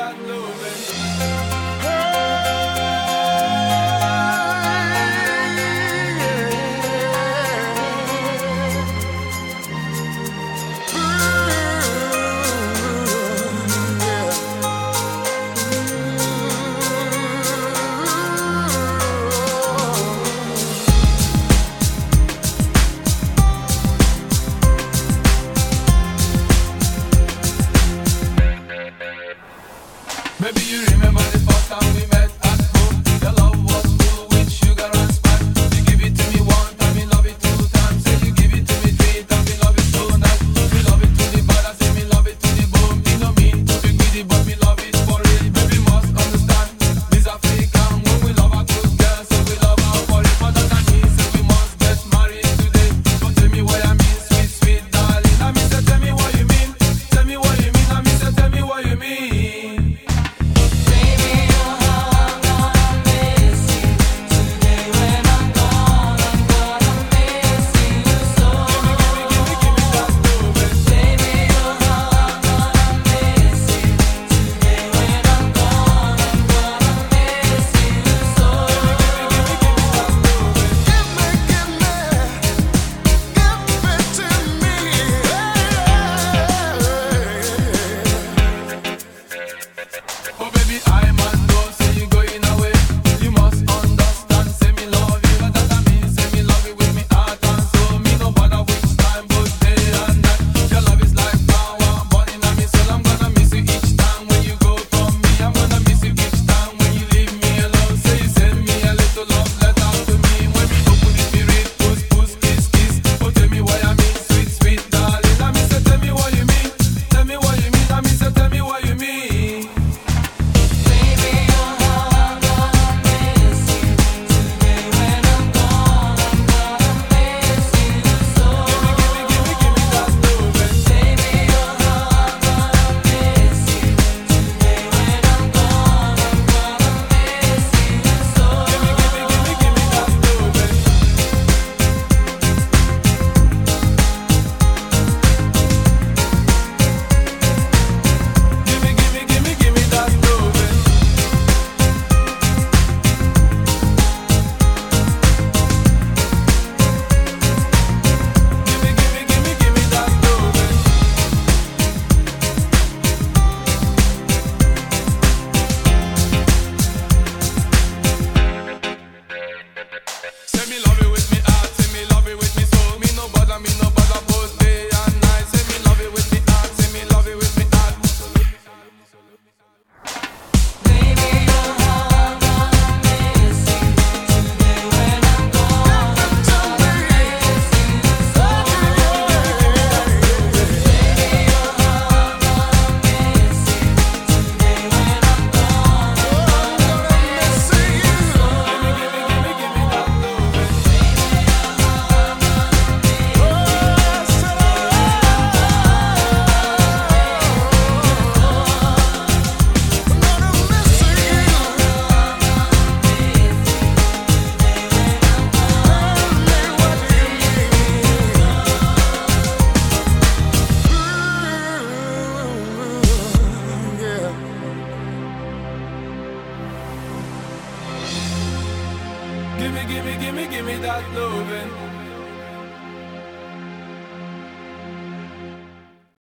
that loving. Maybe you remember the first time we met at home. Your love was full with sugar and spice. You give it to me one time, me love it two times. Say you give it to me three times, me love it so nice. Me love it to the bad, I say me love it to the bone. Me no mean to be greedy, but me love it for real. Baby must understand, this African when we love a good girl, so we love her for it. But that means say we must get married today. But tell me what I mean, sweet, sweet darling. I mean say tell me what you mean, tell me what you mean. I mean say tell me what you mean. Oh baby, I man don't say you going away. You must understand, say me love you. But that means say me love you with me heart and soul. Me no bother which time, but day and night. Your love is like power, burning on me soul. I'm gonna miss you each time when you go from me. I'm gonna miss you each time when you leave me alone. Say you send me a little love letter to me. When me open it, me read, puss, puss, kiss, kiss. Oh tell me what I mean, sweet, sweet darling. I mean say tell me what you mean, tell me what you mean. I mean say tell me what you mean. Say me love it with me heart, say me love it with me soul. Me no bother both day and night. Say me love it with me heart, say me love it with me heart. Give me that loving.